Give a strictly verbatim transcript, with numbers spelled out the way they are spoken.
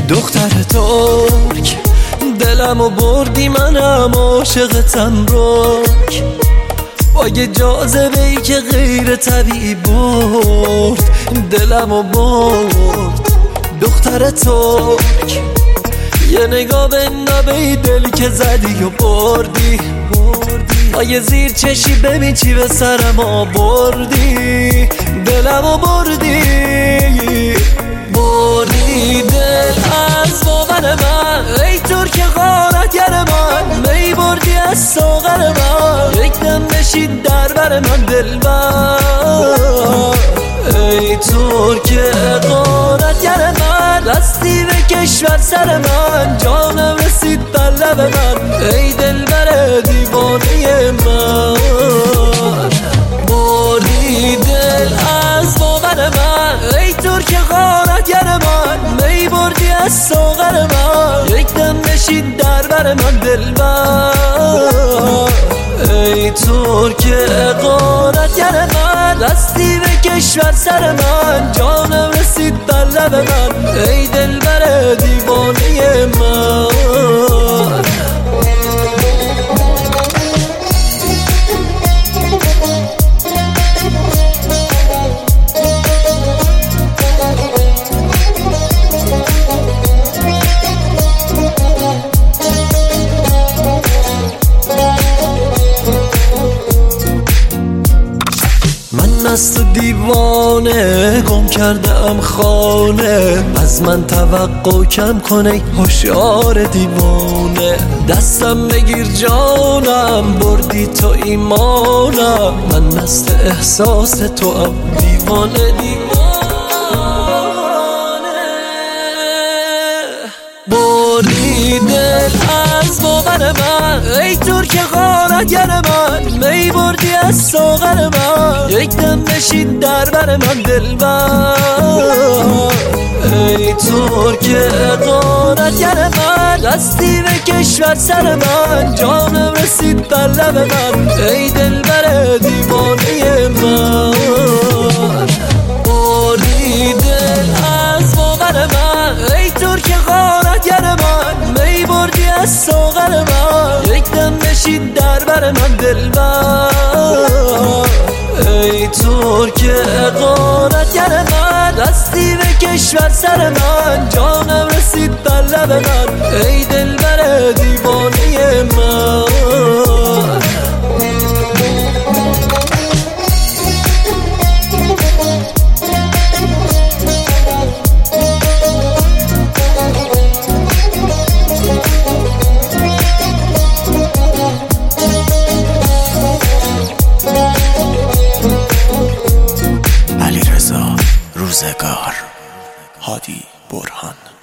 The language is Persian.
دختر ترک دلمو بردی، منم عاشقتم رک، با یه جاذبه‌ای که غیر طبیعی برد دلمو برد. دختر ترک یه نگاه به نبی دل که زدی و بردی، با یه زیر چشی ببین چی به سرم آوردی، دلمو بردی بردی دل از باور من، ای ترک غارتگر من، می بردی از ساغر من، یک دم نشید در بر من دلبر، ای ترک غارتگر من، دستی به کشور سر من، جانم رسید بر لب من، ای دلبر دیوانه من، بردی دل از باور من، ای ترک غارتگر من، می بردی از ساغر من، یک دم نشید در بر من دلبر، ای ترک غارتگر من، دستی به کشور سر من، جانم رسید بر لب من، ای دلبر دیوانه من. از تو دیوانه گم کردم خانه، از من توقع کم کنه هوشیار دیوانه، دستم بگیر جانم بردی تو ایمانم، من مست احساس تو ام دیوانه دیوانه، بردی دل از باور من، ای ترک غارتگر من، می بردی از ساغر من، یک دم نشید در بر من دلبر، ای ترک غارتگر من، دستی به کشور سر من، جانم رسید بر لب من، ای دلبر دیوانه من، بردی دل از باور من، ای ترک غارتگر من، می بردی از ساغر من، یک دم نشید در بر من دلبر، ای ترک غارتگر من، دستی به کشور سر من، جانم رسید بر لب من، ای دلبر دیوانه من. روزگار هادی برهان.